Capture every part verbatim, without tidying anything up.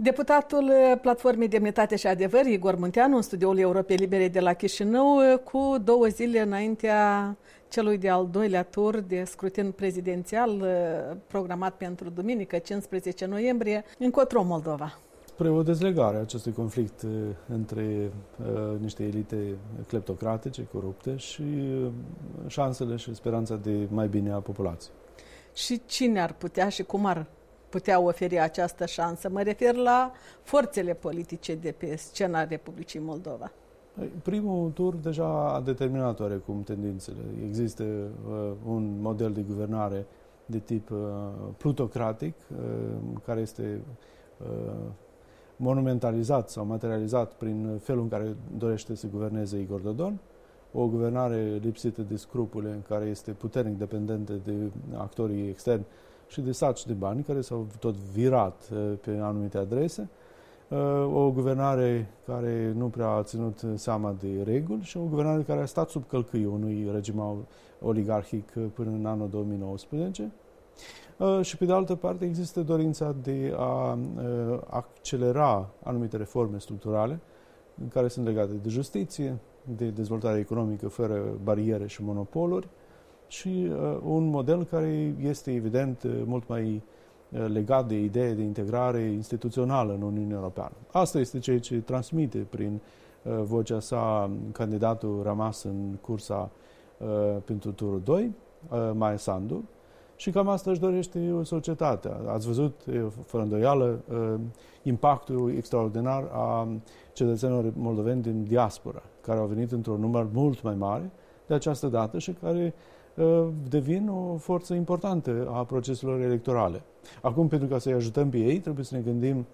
Deputatul Platformei Demnitate și Adevăr, Igor Munteanu, în studioul Europei Libere de la Chișinău, cu două zile înaintea celui de-al doilea tur de scrutin prezidențial programat pentru duminică, cincisprezece noiembrie, încotro Moldova. Spre o dezlegare a acestui conflict între uh, niște elite cleptocratice, corupte și uh, șansele și speranța de mai bine a populației. Și cine ar putea și cum ar putea oferi această șansă? Mă refer la forțele politice de pe scena Republicii Moldova. Primul tur deja a determinat oarecum tendințele. Există uh, un model de guvernare de tip uh, plutocratic, uh, care este uh, monumentalizat sau materializat prin felul în care dorește să guverneze Igor Dodon, o guvernare lipsită de scrupule, în care este puternic dependentă de actorii externi și de saci de bani care s-au tot virat pe anumite adrese, o guvernare care nu prea a ținut seama de reguli și o guvernare care a stat sub călcâiul unui regim oligarhic până în anul două mii nouăsprezece. Și pe de altă parte există dorința de a accelera anumite reforme structurale care sunt legate de justiție, de dezvoltare economică fără bariere și monopoluri și un model care este evident mult mai legat de idee de integrare instituțională în Uniunea Europeană. Asta este ceea ce transmite prin vocea sa candidatul rămas în cursa pentru turul doi, Maia Sandu, și cam asta își dorește societatea. Ați văzut, fără îndoială, impactul extraordinar a cetățenilor moldoveni din diaspora, care au venit într-un număr mult mai mare de această dată și care devin o forță importantă a proceselor electorale. Acum, pentru ca să-i ajutăm pe ei, trebuie să ne gândim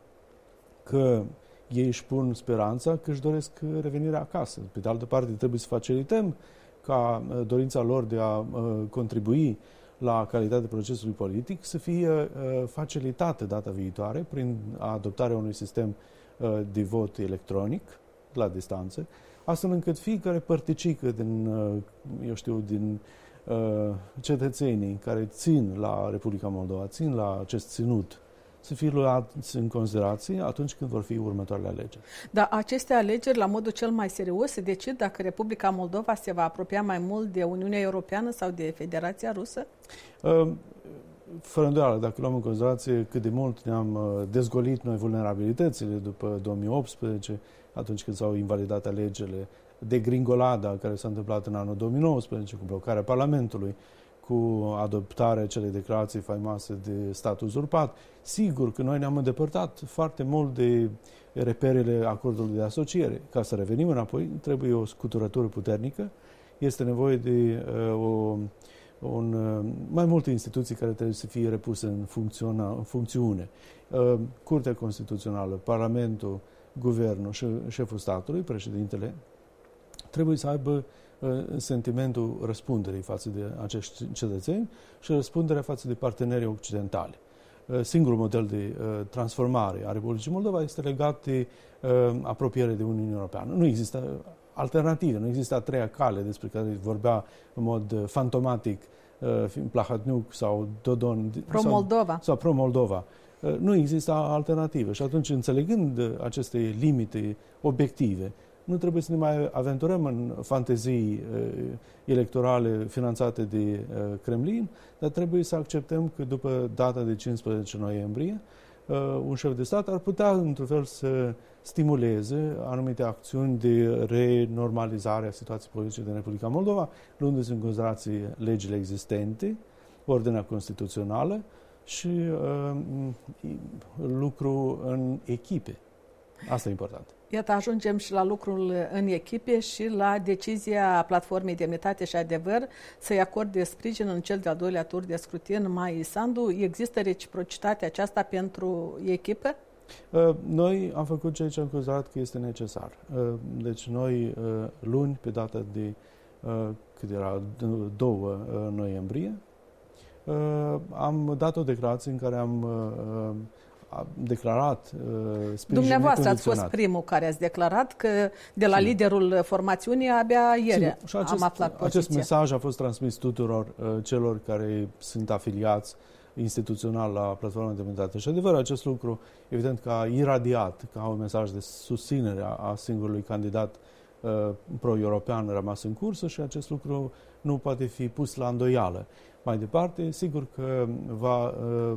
că ei își pun speranța că își doresc revenirea acasă. Pe de altă parte, trebuie să facilităm ca dorința lor de a contribui la calitatea procesului politic să fie uh, facilitată data viitoare prin adoptarea unui sistem uh, de vot electronic la distanță, astfel încât fiecare părticică din, uh, eu știu, din uh, cetățenii care țin la Republica Moldova, țin la acest ținut, să fie luați în considerație atunci când vor fi următoarele alegeri. Dar aceste alegeri, la modul cel mai serios, se decid dacă Republica Moldova se va apropia mai mult de Uniunea Europeană sau de Federația Rusă? Fără îndoială, dacă luăm în considerație cât de mult ne-am dezgolit noi vulnerabilitățile după două mii optsprezece, atunci când s-au invalidat alegerile, de gringolada care s-a întâmplat în anul două mii nouăsprezece, cu blocarea Parlamentului, cu adoptarea acelei declarații faimoase de stat uzurpat. Sigur că noi ne-am îndepărtat foarte mult de reperele acordului de asociere. Ca să revenim înapoi, trebuie o scuturătură puternică, este nevoie de uh, o, un, uh, mai multe instituții care trebuie să fie repuse în, funcționa, în funcțiune. Uh, Curtea Constituțională, Parlamentul, Guvernul și șeful statului, președintele, trebuie să aibă sentimentul răspunderii față de acești cetățeni și răspunderea față de partenerii occidentali. Singurul model de transformare a Republicii Moldova este legat de apropiere de Uniunea Europeană. Nu există alternative, nu există a treia cale despre care vorbea în mod fantomatic Plahotniuc sau Dodon Pro-Moldova. Sau, sau Pro-Moldova. Nu există alternative și atunci, înțelegând aceste limite obiective, nu trebuie să ne mai aventurăm în fantezii uh, electorale finanțate de uh, Kremlin, dar trebuie să acceptăm că după data de cincisprezece noiembrie, uh, un șef de stat ar putea, într-un fel, să stimuleze anumite acțiuni de renormalizare a situației politice din Republica Moldova, luându-se în considerație legile existente, ordinea constituțională și uh, lucru în echipe. Asta e important. Iată, ajungem și la lucrul în echipe și la decizia Platformei Demnitate și Adevăr să-i acorde sprijin în cel de-al doilea tur de scrutin Maia Sandu. Există reciprocitatea aceasta pentru echipă? Noi am făcut ceea ce am considerat că este necesar. Deci noi, luni, pe data de cât era, doi noiembrie, am dat o declarație în care am a declarat uh, sprijin Dumneavoastră ați fost primul care ați declarat că de la Sim. liderul formațiunii abia ieri Sim. am acest, aflat poziția. Acest mesaj a fost transmis tuturor uh, celor care sunt afiliați instituțional la Platforma Demnitate și Adevăr. Acest lucru, evident, că a iradiat ca un mesaj de susținere a singurului candidat uh, pro-european rămas în cursă și acest lucru nu poate fi pus la îndoială. Mai departe, sigur că va uh,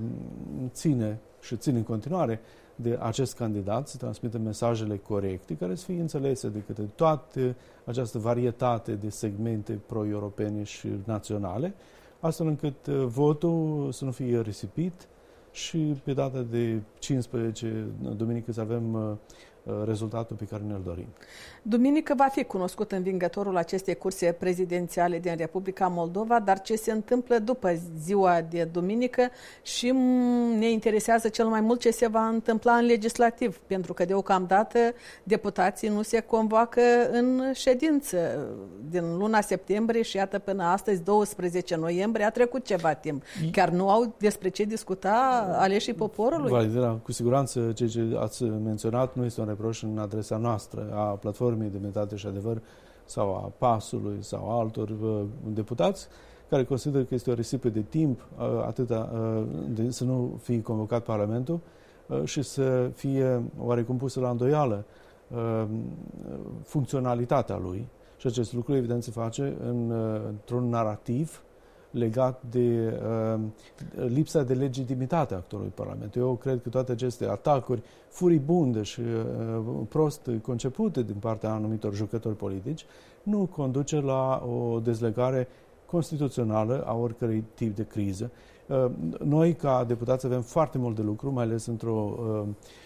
ține și ține în continuare de acest candidat să transmită mesajele corecte care să fie înțelese de către toată această varietate de segmente pro-europene și naționale, astfel încât votul să nu fie risipit și pe data de cincisprezece, duminică, să avem rezultatul pe care ne-l dorim. Duminică va fi cunoscut învingătorul acestei curse prezidențiale din Republica Moldova, dar ce se întâmplă după ziua de duminică și ne interesează cel mai mult ce se va întâmpla în legislativ, pentru că deocamdată deputații nu se convoacă în ședință din luna septembrie și iată până astăzi, doisprezece noiembrie, a trecut ceva timp. Chiar nu au despre ce discuta aleșii poporului? Validera, cu siguranță ceea ce ați menționat nu este un reproș în adresa noastră a Platformei Demnitate și Adevăr sau a PAS-ului sau a altor uh, deputați care consideră că este o risipă de timp uh, atâta uh, de să nu fie convocat Parlamentul uh, și să fie oarecum pusă la îndoială uh, funcționalitatea lui. Și acest lucru, evident, se face în, uh, într-un narativ legat de uh, lipsa de legitimitate a actualului Parlament. Eu cred că toate aceste atacuri furibunde și uh, prost concepute din partea anumitor jucători politici nu conduce la o dezlegare constituțională a oricărui tip de criză. Uh, noi, ca deputați, avem foarte mult de lucru, mai ales într-o, uh,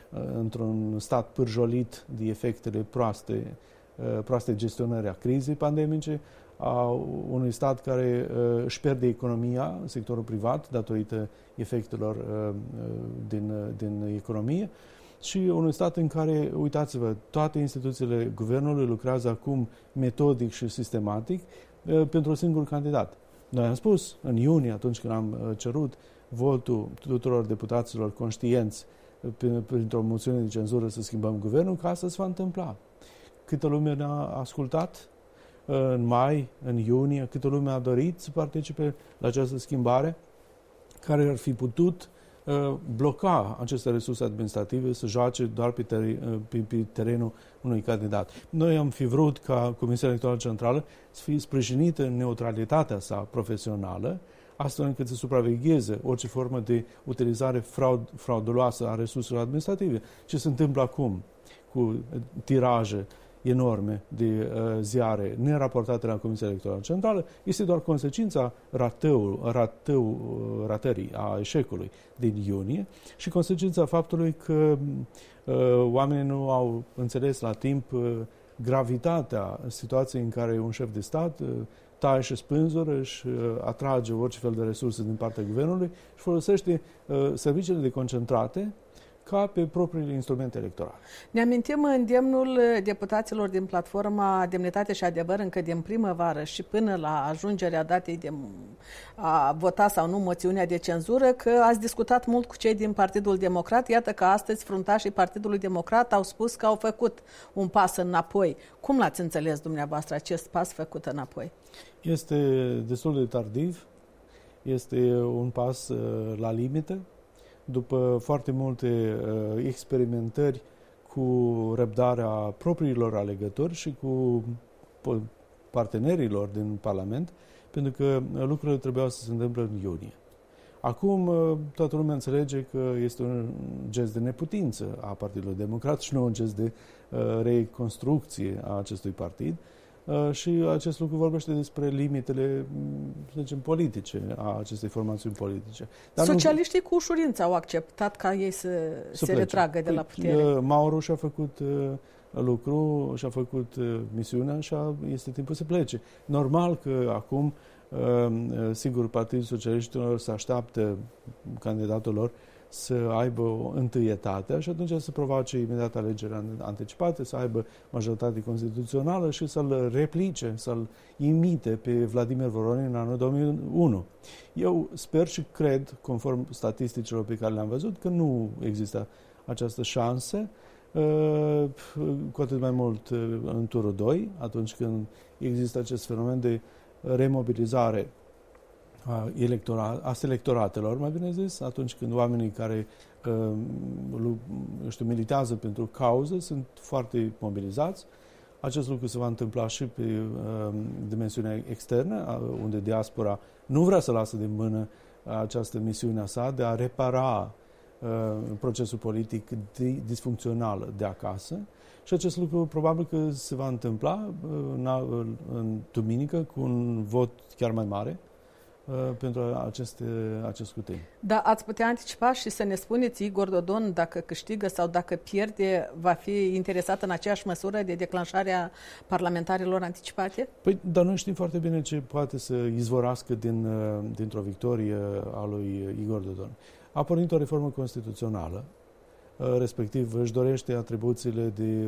într-un stat pârjolit de efectele proaste, uh, proaste gestionări a crizei pandemice, a unui stat care uh, își pierde economia în sectorul privat datorită efectelor uh, din, din economie și unui stat în care, uitați-vă, toate instituțiile guvernului lucrează acum metodic și sistematic uh, pentru un singur candidat. Noi am spus în iunie, atunci când am uh, cerut votul tuturor deputaților conștienți uh, printr-o moțiune de cenzură să schimbăm guvernul, că asta se va întâmpla. Câtă lume ne-a ascultat în mai, în iunie, câtă lume a dorit să participe la această schimbare, care ar fi putut uh, bloca aceste resurse administrative să joace doar pe, teren, uh, pe, pe terenul unui candidat. Noi am fi vrut ca Comisia Electorală Centrală să fie sprijinită în neutralitatea sa profesională, astfel încât să supravegheze orice formă de utilizare fraud, frauduloasă a resurselor administrative. Ce se întâmplă acum cu tiraje enorme de uh, ziare neraportate la Comisia Electorală Centrală este doar consecința ratăul, ratău, ratării, a eșecului din iunie și consecința faptului că uh, oamenii nu au înțeles la timp uh, gravitatea situației în care un șef de stat uh, taie și spânzură și uh, atrage orice fel de resurse din partea guvernului și folosește uh, serviciile de concentrate ca pe propriile instrumente electorale. Ne amintim îndemnul deputaților din Platforma Demnitate și Adevăr încă din primăvară și până la ajungerea datei de a vota sau nu moțiunea de cenzură, că ați discutat mult cu cei din Partidul Democrat. Iată că astăzi fruntașii Partidului Democrat au spus că au făcut un pas înapoi. Cum l-ați înțeles dumneavoastră acest pas făcut înapoi? Este destul de tardiv. Este un pas uh, la limită. După foarte multe uh, experimentări cu răbdarea propriilor alegători și cu partenerilor din Parlament, pentru că lucrurile trebuiau să se întâmple în iunie. Acum uh, toată lumea înțelege că este un gest de neputință a Partidului Democrat și nu un gest de uh, reconstrucție a acestui partid. Uh, și acest lucru vorbește despre limitele, să zicem, politice a acestei formațiuni politice. Dar Socialiștii nu... cu ușurință au acceptat ca ei să, să se retragă de la putere. Uh, Mauro și-a făcut uh, lucru, și-a făcut uh, misiunea și a, este timpul să plece. Normal că acum, uh, sigur, Partidul Socialiștilor se așteaptă candidatul lor să aibă o întâietate și atunci să provoace imediat alegeri anticipate, să aibă majoritate constituțională și să-l replice, să-l imite pe Vladimir Voronin în anul două mii unu. Eu sper și cred, conform statisticilor pe care le-am văzut, că nu există această șansă, cu atât mai mult în turul doi, atunci când există acest fenomen de remobilizare a, electora, a selectoratelor, mai bine zis, atunci când oamenii care eu știu, militează pentru cauză sunt foarte mobilizați. Acest lucru se va întâmpla și pe uh, dimensiunea externă, unde diaspora nu vrea să lasă din mână această misiune a sa de a repara uh, procesul politic disfuncțional de acasă. Și acest lucru probabil că se va întâmpla în, în duminică cu un vot chiar mai mare pentru aceste, acest scrutin. Da, ați putea anticipa și să ne spuneți, Igor Dodon, dacă câștigă sau dacă pierde, va fi interesat în aceeași măsură de declanșarea parlamentarilor anticipate? Păi, dar noi știm foarte bine ce poate să izvorască din, dintr-o victorie a lui Igor Dodon. A pornit o reformă constituțională, respectiv își dorește atribuțiile de,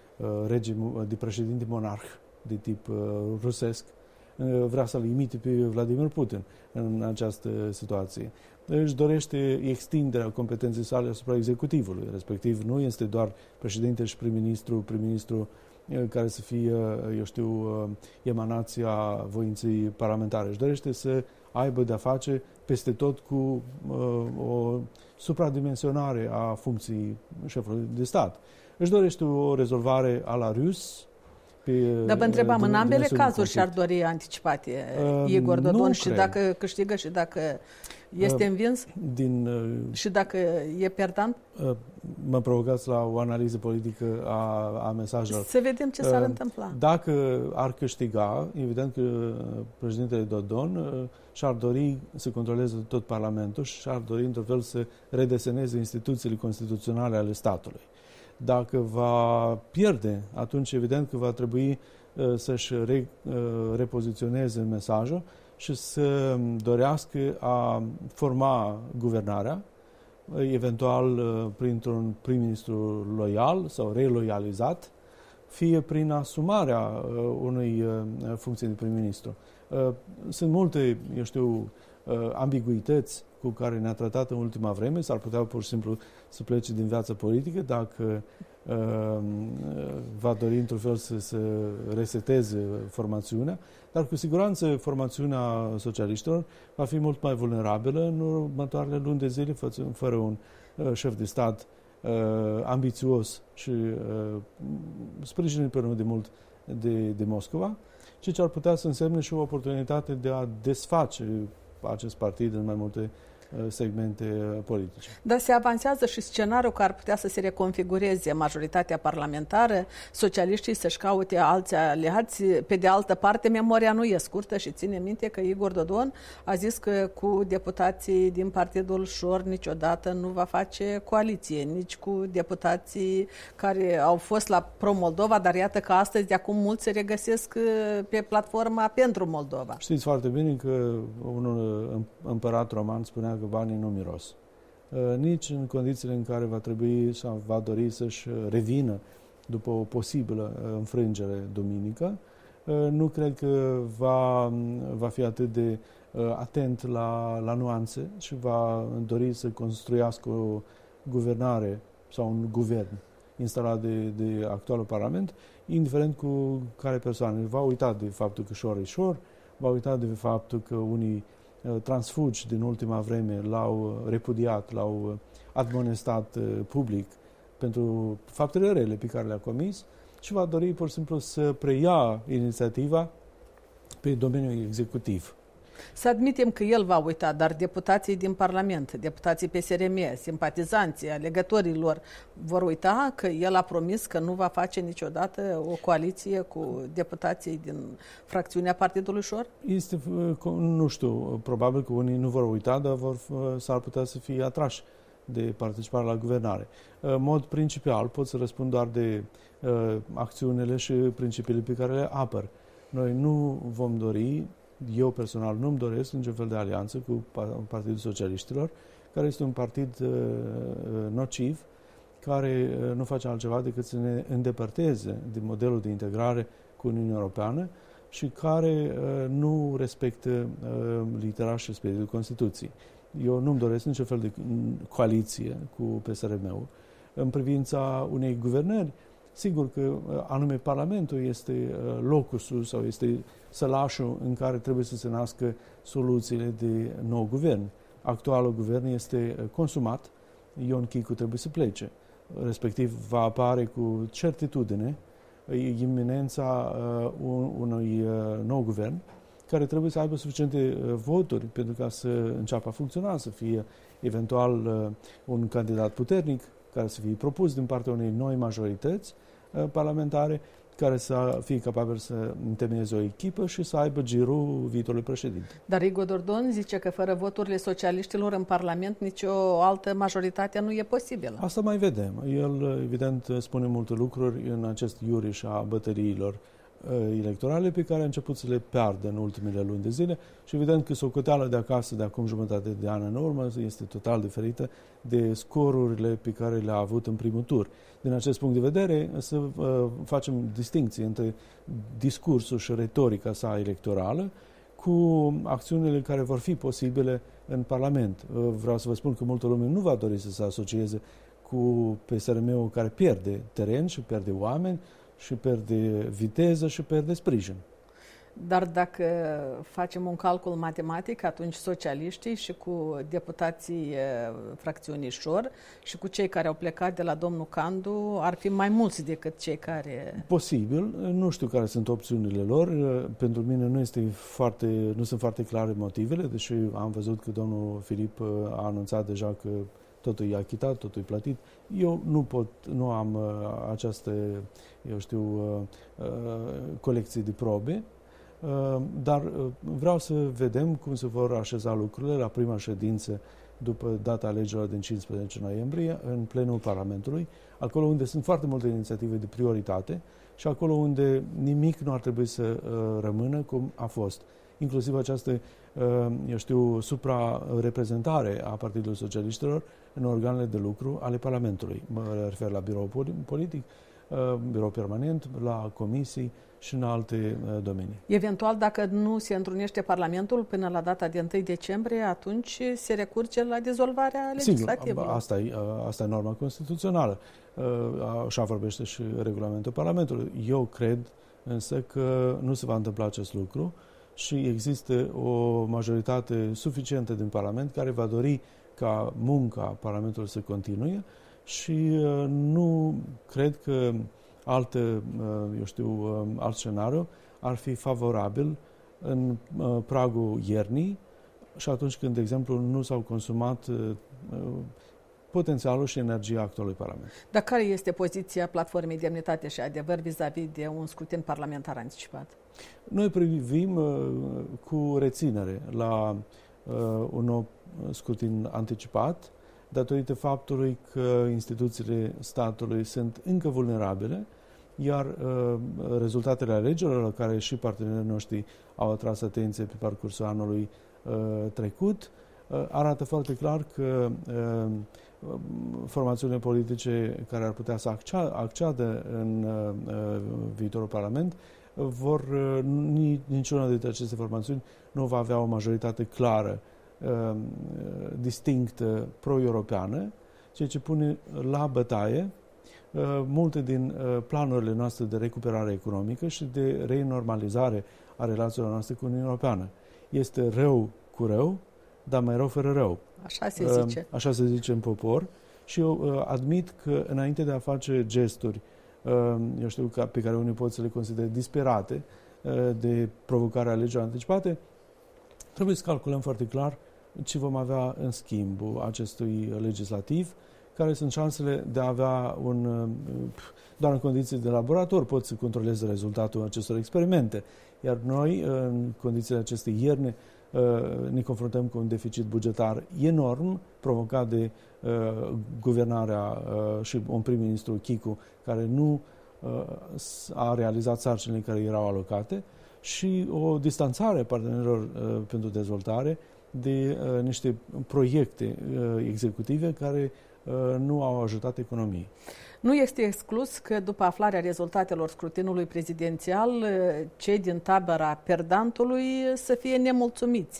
regim, de președinte monarh de tip rusesc, vrea să-l imite pe Vladimir Putin în această situație. Își dorește extinderea competenței sale asupra executivului, respectiv nu este doar președinte și prim-ministru, prim-ministru care să fie, eu știu, emanația voinței parlamentare. Își dorește să aibă de-a face peste tot cu uh, o supradimensionare a funcției șefului de stat. Își dorește o rezolvare a la rus. Dar vă întrebam, în ambele cazuri și-ar dori anticipate uh, Igor Dodon și cred. Dacă câștigă și dacă este uh, învins din, uh, și dacă e perdant? Uh, mă provocați la o analiză politică a, a mesajelor. Să vedem ce s-ar uh, întâmpla. Dacă ar câștiga, evident că președintele Dodon uh, și-ar dori să controleze tot Parlamentul și și-ar dori într-un fel să redeseneze instituțiile constituționale ale statului. Dacă va pierde, atunci evident că va trebui uh, să-și re, uh, repoziționeze mesajul și să dorească a forma guvernarea, uh, eventual uh, printr-un prim-ministru loial sau reloializat, fie prin asumarea uh, unei uh, funcții de prim-ministru. Uh, sunt multe, eu știu, uh, ambiguități cu care ne-a tratat în ultima vreme, s-ar putea pur și simplu să plece din viața politică dacă uh, va dori într-un fel să, să reseteze formațiunea, dar cu siguranță formațiunea socialiștilor va fi mult mai vulnerabilă în următoarele luni de zile fără un uh, șef de stat uh, ambițios și uh, sprijinit pe de mult de, de Moscova, ceea ce ar putea să însemne și o oportunitate de a desface acest partid în mai multe segmente politice. Dar se avansează și scenariul că ar putea să se reconfigureze majoritatea parlamentară, socialiștii să-și caute alți aliați. Pe de altă parte, memoria nu e scurtă și ține minte că Igor Dodon a zis că cu deputații din Partidul Șor niciodată nu va face coaliție, nici cu deputații care au fost la Pro-Moldova, dar iată că astăzi de acum mulți se regăsesc pe platforma pentru Moldova. Știți foarte bine că unul împărat roman spunea că banii nu miros. Nici în condițiile în care va trebui sau va dori să-și revină după o posibilă înfrângere duminică, nu cred că va, va fi atât de atent la, la nuanțe și va dori să construiască o guvernare sau un guvern instalat de, de actualul Parlament, indiferent cu care persoane. Va uita de faptul că Șor e Șor, va uita de faptul că unii transfugi din ultima vreme l-au repudiat, l-au admonestat public pentru faptele rele pe care le-a comis și va dori pur și simplu să preia inițiativa pe domeniul executiv. Să admitem că el va uita, dar deputații din Parlament, deputații P S R M, simpatizanții, alegătorii lor, vor uita că el a promis că nu va face niciodată o coaliție cu deputații din fracțiunea Partidului Șor? Este, nu știu, probabil că unii nu vor uita, dar vor, s-ar putea să fie atrași de participare la guvernare. În mod principal, pot să răspund doar de uh, acțiunile și principiile pe care le apăr. Noi nu vom dori, eu personal nu-mi doresc niciun fel de alianță cu Partidul Socialiștilor, care este un partid uh, nociv, care uh, nu face altceva decât să ne îndepărteze din modelul de integrare cu Uniunea Europeană și care uh, nu respectă uh, litera și spiritul Constituției. Eu nu-mi doresc niciun fel de coaliție cu P S R M-ul. În privința unei guvernări, Sigur că anume Parlamentul este locusul sau este sălașul în care trebuie să se nască soluțiile de nou guvern. Actualul guvern este consumat, Ion Chicu trebuie să plece. Respectiv va apare cu certitudine iminența unui nou guvern care trebuie să aibă suficiente voturi pentru ca să înceapă a funcționa, să fie eventual un candidat puternic care să fie propus din partea unei noi majorități parlamentare, care să fie capabil să întemeieze o echipă și să aibă girul viitorului președinte. Dar Igor Dodon zice că fără voturile socialiștilor în Parlament nicio altă majoritate nu e posibilă. Asta mai vedem. El, evident, spune multe lucruri în acest iuriș a bătăriilor electorale pe care a început să le piardă în ultimele luni de zile și evident că socoteala de acasă de acum jumătate de an în urmă este total diferită de scorurile pe care le-a avut în primul tur. Din acest punct de vedere, să uh, facem distincție între discursul și retorica sa electorală cu acțiunile care vor fi posibile în Parlament. Uh, vreau să vă spun că multă lume nu va dori să se asocieze cu P S R M-ul care pierde teren și pierde oameni și pierde viteză și pierde sprijin. Dar dacă facem un calcul matematic, atunci socialiștii și cu deputații fracțiunii Șor și cu cei care au plecat de la domnul Candu ar fi mai mulți decât cei care... Posibil. Nu știu care sunt opțiunile lor. Pentru mine nu, este foarte, nu sunt foarte clare motivele, deși am văzut că domnul Filip a anunțat deja că totul e achitat, totul e plătit. Eu nu pot, nu am uh, această, eu știu, uh, uh, colecție de probe, uh, dar uh, vreau să vedem cum se vor așeza lucrurile la prima ședință după data alegerilor din cincisprezece noiembrie în plenul Parlamentului, acolo unde sunt foarte multe inițiative de prioritate și acolo unde nimic nu ar trebui să uh, rămână cum a fost. Inclusiv această, eu știu, supra-reprezentare a Partidului Socialiștilor în organele de lucru ale Parlamentului. Mă refer la birou politic, birou permanent, la comisii și în alte domenii. Eventual, dacă nu se întrunește Parlamentul până la data de întâi decembrie, atunci se recurge la dizolvarea legislativă. Sigur, asta e, asta e norma constituțională. Așa vorbește și regulamentul Parlamentului. Eu cred însă că nu se va întâmpla acest lucru și există o majoritate suficientă din Parlament care va dori ca munca Parlamentului să continue și nu cred că altă, eu știu, alt scenariu ar fi favorabil în pragul iernii și atunci când, de exemplu, nu s-au consumat potențialul și energia actualului Parlament. Dar care este poziția Platformei Demnitate și Adevăr vis-a-vis de un scrutin parlamentar anticipat? Noi privim uh, cu reținere la uh, un nou scrutin anticipat, datorită faptului că instituțiile statului sunt încă vulnerabile, iar uh, rezultatele alegerilor la care și partenerii noștri au atras atenție pe parcursul anului uh, trecut, uh, arată foarte clar că uh, formațiunile politice care ar putea să acceadă în uh, viitorul Parlament vor, uh, niciuna dintre aceste formațiuni nu va avea o majoritate clară, uh, distinctă, pro-europeană, ceea ce pune la bătaie uh, multe din uh, planurile noastre de recuperare economică și de renormalizare a relațiilor noastre cu Uniunea Europeană. Este rău cu rău, dar mai rău fără rău. Așa se zice. Uh, așa se zice în popor. Și eu uh, admit că înainte de a face gesturi, uh, eu știu, că, pe care unii pot să le considere disperate uh, de provocarea alegerilor anticipate, trebuie să calculăm foarte clar ce vom avea în schimbul acestui legislativ, care sunt șansele de a avea un, uh, doar în condiții de laborator pot să controleze rezultatul acestor experimente. Iar noi, uh, în condițiile acestei ierne, ne confruntăm cu un deficit bugetar enorm, provocat de uh, guvernarea uh, și un prim-ministru Chicu, care nu uh, a realizat sarcinile care erau alocate, și o distanțare a partenerilor uh, pentru dezvoltare de uh, niște proiecte uh, executive care uh, nu au ajutat economiei. Nu este exclus că după aflarea rezultatelor scrutinului prezidențial, cei din tabăra perdantului să fie nemulțumiți.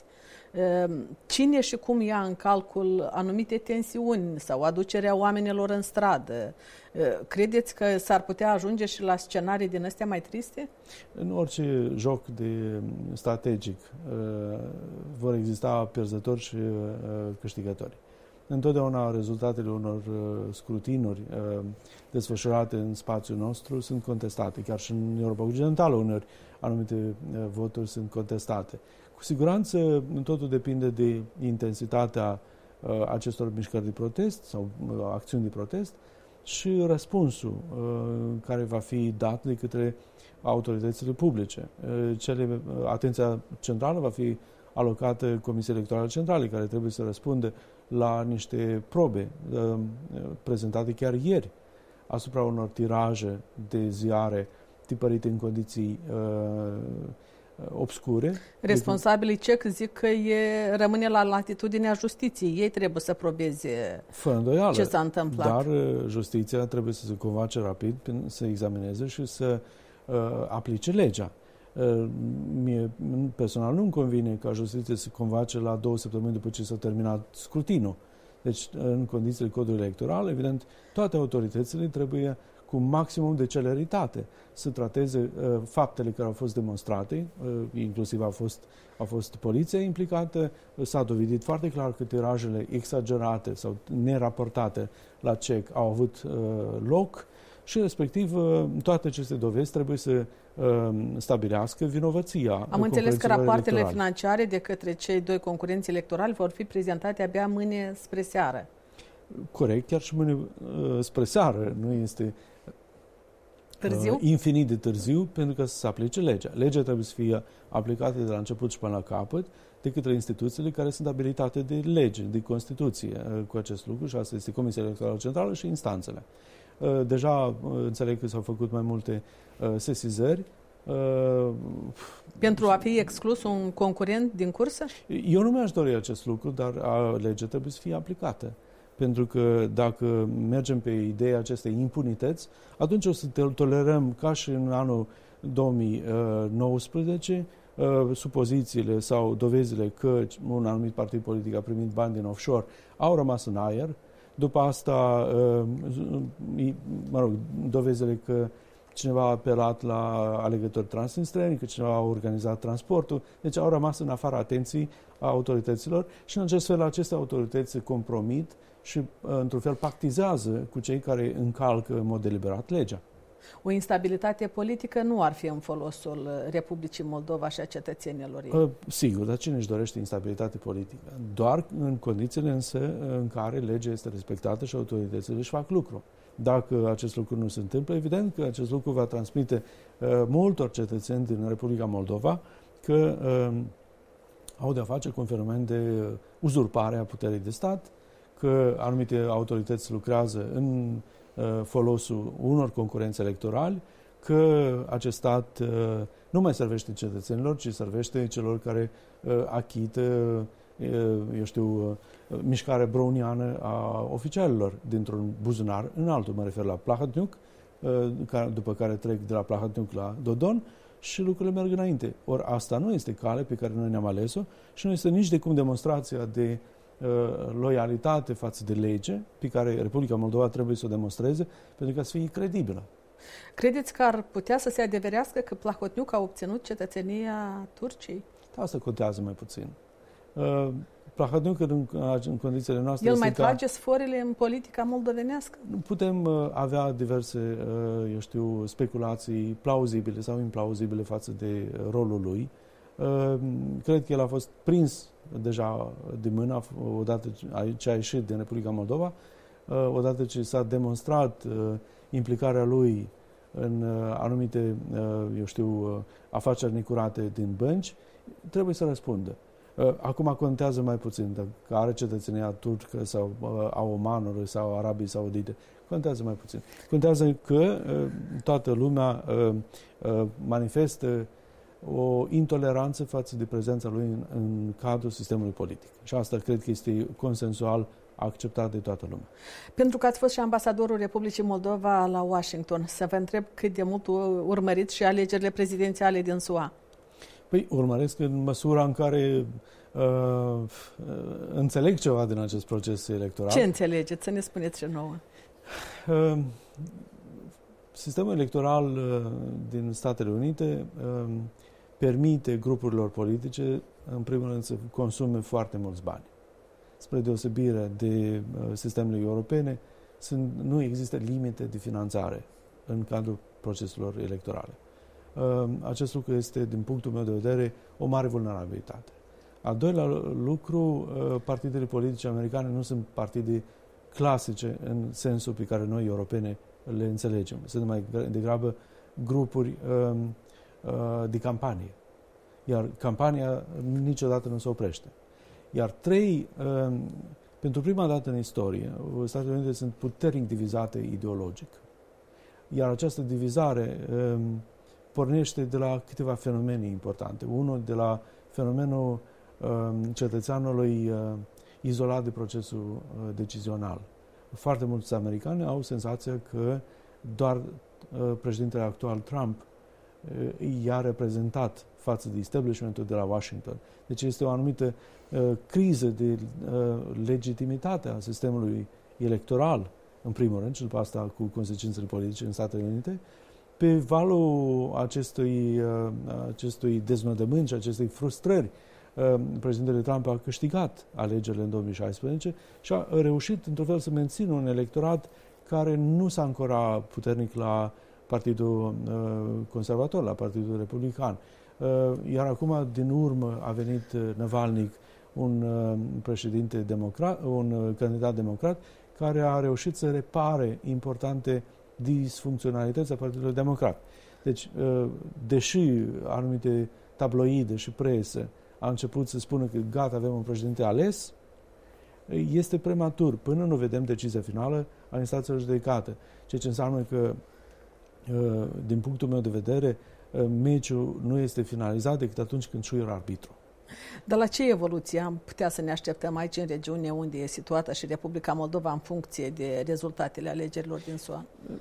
Cine și cum ia în calcul anumite tensiuni sau aducerea oamenilor în stradă? Credeți că s-ar putea ajunge și la scenarii din astea mai triste? În orice joc de strategic vor exista pierzători și câștigători. Întotdeauna rezultatele unor scrutinuri desfășurate în spațiul nostru sunt contestate. Chiar și în Europa Occidentală uneori anumite voturi sunt contestate. Cu siguranță totul depinde de intensitatea acestor mișcări de protest sau acțiuni de protest și răspunsul care va fi dat de către autoritățile publice. Cele, atenția centrală va fi alocată Comisiei Electorale Centrale, care trebuie să răspundă la niște probe uh, prezentate chiar ieri asupra unor tiraje de ziare tipărite în condiții uh, obscure. Responsabilii C E C zic că e, rămâne la latitudinea justiției. Ei trebuie să probeze fără îndoială, ce s-a întâmplat. Dar justiția trebuie să se convoace rapid, să examineze și să uh, aplice legea. Mie personal nu-mi convine ca justiția să se convoace la două săptămâni după ce s-a terminat scrutinul. Deci, în condițiile codului electoral, evident, toate autoritățile trebuie cu maximum de celeritate să trateze uh, faptele care au fost demonstrate, uh, inclusiv a fost, a fost poliția implicată, s-a dovedit foarte clar că tirajele exagerate sau neraportate la C E C au avut uh, loc și, respectiv, uh, toate aceste dovezi trebuie să uh, stabilească vinovăția. Am înțeles că rapoartele electorale. financiare de către cei doi concurenți electorali vor fi prezentate abia mâine spre seară. Corect, chiar și mâine uh, spre seară nu este târziu? Uh, infinit de târziu, pentru că să se aplice legea. Legea trebuie să fie aplicată de la început și până la capăt de către instituțiile care sunt abilitate de lege, de Constituție uh, cu acest lucru, și asta este Comisia Electorală Centrală și instanțele. Uh, deja uh, înțeleg că s-au făcut mai multe uh, sesizări. Uh, Pentru a fi exclus un concurent din cursă? Eu nu mi-aș dori acest lucru, dar a, legea trebuie să fie aplicată. Pentru că dacă mergem pe ideea acestei impunități, atunci o să tolerăm, ca și în anul două mii nouăsprezece, supozițiile sau dovezile că un anumit partid politic a primit bani din offshore au rămas în aer. După asta, mă rog, dovezile că cineva a apelat la alegători transnistreni, că cineva a organizat transportul, deci au rămas în afara atenției a autorităților și în acest fel aceste autorități se compromit și într-un fel pactizează cu cei care încalcă în mod deliberat legea. O instabilitate politică nu ar fi în folosul Republicii Moldova și a cetățenilor ei. Uh, sigur, dar cine își dorește instabilitate politică? Doar în condițiile însă în care legea este respectată și autoritățile își fac lucru. Dacă acest lucru nu se întâmplă, evident că acest lucru va transmite uh, multor cetățeni din Republica Moldova că uh, au de-a face cu un fenomen de uzurpare a puterii de stat, că anumite autorități lucrează în uh, folosul unor concurenți electorali, că acest stat uh, nu mai servește cetățenilor, ci servește celor care uh, achită, uh, eu știu, uh, mișcarea browniană a oficialilor dintr-un buzunar în altul. Mă refer la Plahotniuc, uh, care, după care trec de la Plahotniuc la Dodon și lucrurile merg înainte. Ori asta nu este cale pe care noi ne-am ales-o și nu este nici de cum demonstrația de loialitate față de lege pe care Republica Moldova trebuie să o demonstreze pentru ca să fie credibilă. Credeți că ar putea să se adeverească că Plahotniuc a obținut cetățenia Turciei? Asta contează mai puțin. Plahotniuc în, în condițiile noastre... El mai trage ca... sforile în politica moldovenească? Putem avea diverse, eu știu, speculații plauzibile sau implauzibile față de rolul lui. Cred că el a fost prins deja de mână odată ce a ieșit din Republica Moldova, odată ce s-a demonstrat implicarea lui în anumite, eu știu, afaceri necurate din bănci, trebuie să răspundă. Acum contează mai puțin dacă are cetățenia turcă sau a omanului sau Arabii Saudite. Contează mai puțin. Contează că toată lumea manifestă o intoleranță față de prezența lui în, în cadrul sistemului politic. Și asta cred că este consensual acceptat de toată lumea. Pentru că ați fost și ambasadorul Republicii Moldova la Washington, să vă întreb cât de mult urmăriți și alegerile prezidențiale din S U A. Păi urmăresc în măsura în care uh, înțeleg ceva din acest proces electoral. Ce înțelegeți? Să ne spuneți ce nouă. Uh, sistemul electoral uh, din Statele Unite uh, permite grupurilor politice, în primul rând, să consume foarte mulți bani. Spre deosebire de uh, sistemele europene, sunt, nu există limite de finanțare în cadrul proceselor electorale. Uh, acest lucru este, din punctul meu de vedere, o mare vulnerabilitate. Al doilea lucru, uh, partidele politice americane nu sunt partide clasice în sensul pe care noi, europene, le înțelegem. Sunt mai degrabă grupuri uh, uh, de campanie. Iar campania niciodată nu se oprește. Iar trei, uh, pentru prima dată în istorie, Statele Unite sunt puternic divizate ideologic. Iar această divizare uh, pornește de la câteva fenomene importante. Unul de la fenomenul uh, cetățeanului uh, izolat de procesul uh, decizional. Foarte mulți americani au senzația că doar uh, președintele actual Trump uh, i-a reprezentat față de establishmentul de la Washington. Deci este o anumită uh, criză de uh, legitimitate a sistemului electoral, în primul rând, și după asta cu consecințele politice în Statele Unite. Pe valul acestui, uh, acestui deznodământ și acestei frustrări, președintele Trump a câștigat alegerile în două mii șaisprezece și a reușit, într-un fel, să mențină un electorat care nu s-a ancorat puternic la Partidul Conservator, la Partidul Republican. Iar acum, din urmă, a venit Navalny, un președinte democrat, un candidat democrat, care a reușit să repare importante disfuncționalități a Partidului Democrat. Deci, deși anumite tabloide și presă a început să spună că gata, avem un președinte ales, este prematur, până nu vedem decizia finală a instanțelor judecată. Ceea ce înseamnă că, din punctul meu de vedere, meciul nu este finalizat decât atunci când șuieră arbitru. Dar la ce evoluție am putea să ne așteptăm aici, în regiune unde e situată și Republica Moldova, în funcție de rezultatele alegerilor din S U A?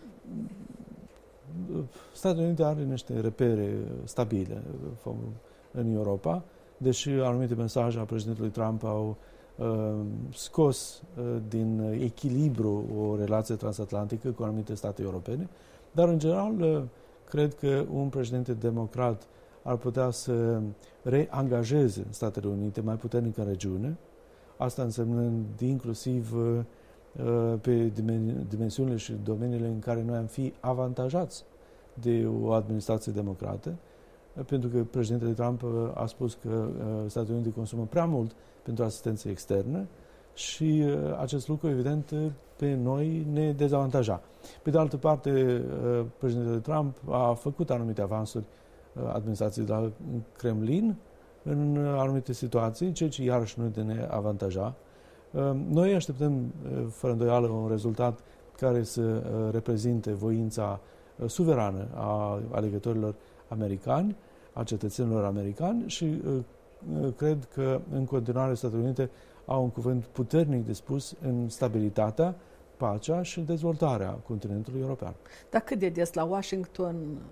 Statele Unite are niște repere stabile în Europa, deși anumite mesaje a președintelui Trump au uh, scos uh, din echilibru o relație transatlantică cu anumite state europene, dar în general uh, cred că un președinte democrat ar putea să reangajeze Statele Unite mai puternic în regiune, asta însemnând inclusiv uh, pe dimensiunile și domeniile în care noi am fi avantajați de o administrație democrată, pentru că președintele Trump a spus că Statele Unite consumă prea mult pentru asistență externă și acest lucru, evident, pe noi ne dezavantaja. Pe de altă parte, președintele Trump a făcut anumite avansuri administrației de la Kremlin în anumite situații, ceea ce iarăși nu ne avantaja. Noi așteptăm, fără îndoială, un rezultat care să reprezinte voința suverană a alegătorilor americani, a cetățenilor americani și uh, cred că în continuare Statele Unite au un cuvânt puternic de spus în stabilitatea, pacea și dezvoltarea continentului european. Dar cât de des la Washington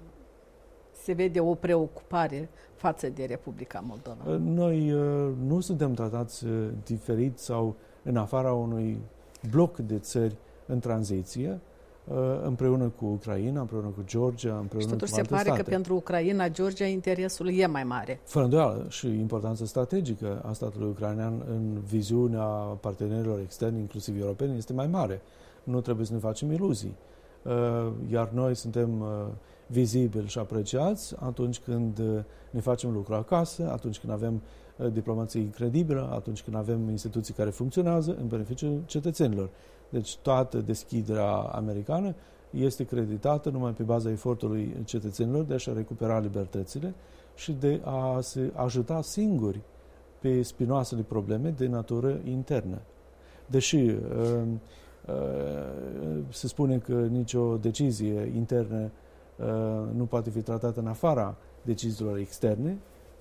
se vede o preocupare față de Republica Moldova? Noi uh, nu suntem tratați uh, diferit sau în afara unui bloc de țări în tranziție, împreună cu Ucraina, împreună cu Georgia, împreună și cu alte se pare state. Că pentru Ucraina, Georgia, interesul e mai mare. Fără îndoială și importanța strategică a statului ucrainean în viziunea partenerilor externi, inclusiv europeni, este mai mare. Nu trebuie să ne facem iluzii. Iar noi suntem vizibili și apreciați atunci când ne facem lucru acasă, atunci când avem diplomație credibilă, atunci când avem instituții care funcționează în beneficiul cetățenilor. Deci toată deschiderea americană este creditată numai pe baza efortului cetățenilor de a-și recupera libertățile și de a se ajuta singuri pe spinoasele probleme de natură internă. Deși uh, uh, se spune că nicio decizie internă uh, nu poate fi tratată în afara deciziilor externe,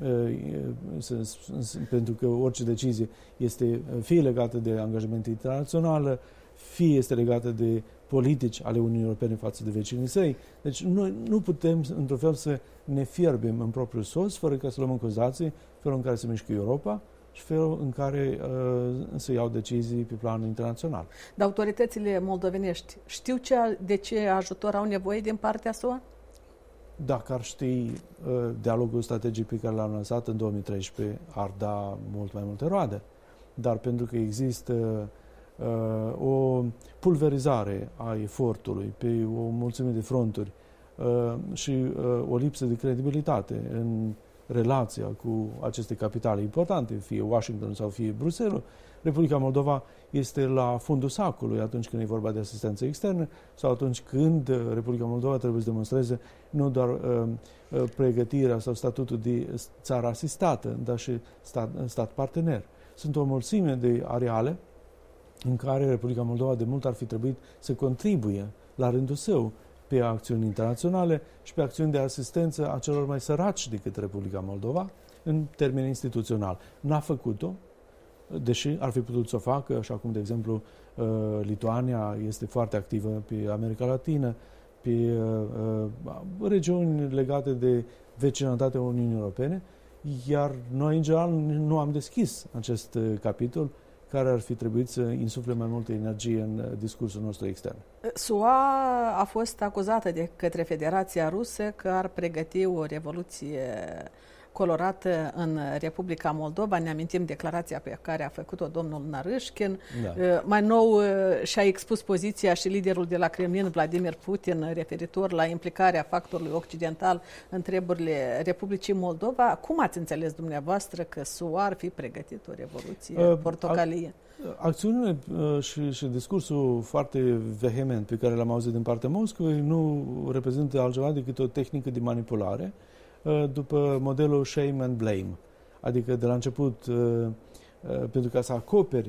pentru că orice decizie este fie legată de angajamente internaționale, fie este legată de politici ale Uniunii Europene față de vecinii săi. Deci noi nu putem, într-un fel, să ne fierbem în propriul sos, fără ca să luăm în considerație felul în care se mișcă Europa și felul în care uh, se iau decizii pe plan internațional. Dar autoritățile moldovenești știu ce, de ce ajutor au nevoie din partea S U A? Dacă ar ști uh, dialogul strategic pe care l-am lansat în două mii treisprezece, ar da mult mai multe roade. Dar pentru că există uh, o pulverizare a efortului pe o mulțime de fronturi uh, și uh, o lipsă de credibilitate în relația cu aceste capitale importante, fie Washington sau fie Bruxelles, Republica Moldova este la fundul sacului atunci când e vorba de asistență externă sau atunci când Republica Moldova trebuie să demonstreze nu doar uh, pregătirea sau statutul de țară asistată, dar și stat, stat partener. Sunt o mulțime de areale în care Republica Moldova de mult ar fi trebuit să contribuie la rândul său pe acțiuni internaționale și pe acțiuni de asistență a celor mai săraci decât Republica Moldova în termeni instituțional. N-a făcut-o, deși ar fi putut să o facă, așa cum, de exemplu, Lituania este foarte activă pe America Latină, pe regiuni legate de vecinătatea Uniunii Europene, iar noi, în general, nu am deschis acest capitol care ar fi trebuit să insufle mai multă energie în discursul nostru extern. S U A a fost acuzată de către Federația Rusă că ar pregăti o revoluție colorată în Republica Moldova. Ne amintim declarația pe care a făcut-o domnul Narâșkin. Da. Mai nou și-a expus poziția și liderul de la Kremlin, Vladimir Putin, referitor la implicarea factorului occidental în treburile Republicii Moldova. Cum ați înțeles dumneavoastră că S U A ar fi pregătit o revoluție uh, portocalie? Acțiunile uh, și, și discursul foarte vehement pe care l-am auzit din partea Moscovei nu reprezintă altceva decât o tehnică de manipulare după modelul shame and blame. Adică de la început, pentru ca să acoperi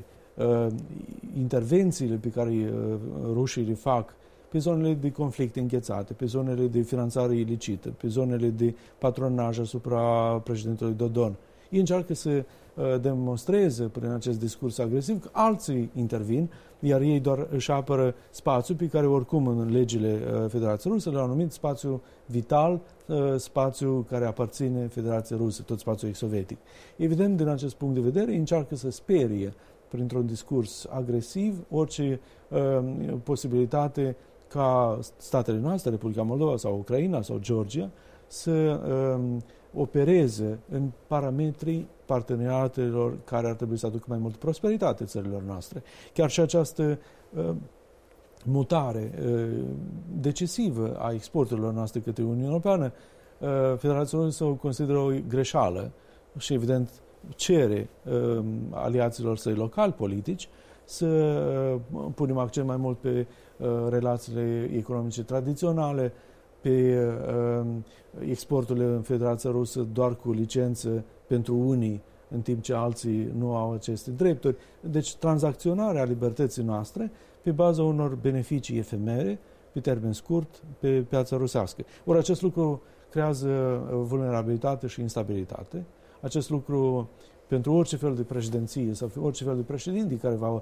intervențiile pe care rușii le fac pe zonele de conflict înghețate, pe zonele de finanțare ilicită, pe zonele de patronaj asupra președintelui Dodon. Ei încearcă să demonstreze prin acest discurs agresiv că alții intervin, iar ei doar își apără spațiul pe care oricum în legile Federației Ruse le-au numit spațiu vital, spațiu care aparține Federației Ruse, tot spațiul ex-sovietic. Evident, din acest punct de vedere, încearcă să sperie printr-un discurs agresiv orice uh, posibilitate ca statele noastre, Republica Moldova sau Ucraina sau Georgia, să uh, opereze în parametrii parteneriatelor care ar trebui să aducă mai multă prosperitate țărilor noastre. Chiar și această uh, mutare uh, decisivă a exporturilor noastre către Uniunea Europeană, uh, Federația Rusă o consideră o greșeală și, evident, cere uh, aliaților săi locali politici să uh, punem accent mai mult pe uh, relațiile economice tradiționale, pe uh, exporturile în Federația Rusă doar cu licență pentru unii, în timp ce alții nu au aceste drepturi. Deci tranzacționarea libertății noastre pe baza unor beneficii efemere, pe termen scurt, pe piața rusească. Ori acest lucru creează vulnerabilitate și instabilitate. Acest lucru pentru orice fel de președinție sau orice fel de președinte care va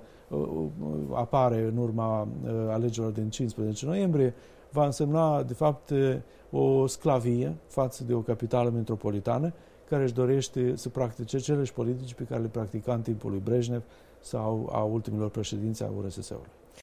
apare în urma alegerilor din cincisprezece noiembrie, va însemna, de fapt, o sclavie față de o capitală metropolitană care își dorește să practice celeși politici pe care le practica în timpul lui Brejnev sau a ultimilor președinți a U R S S-ului.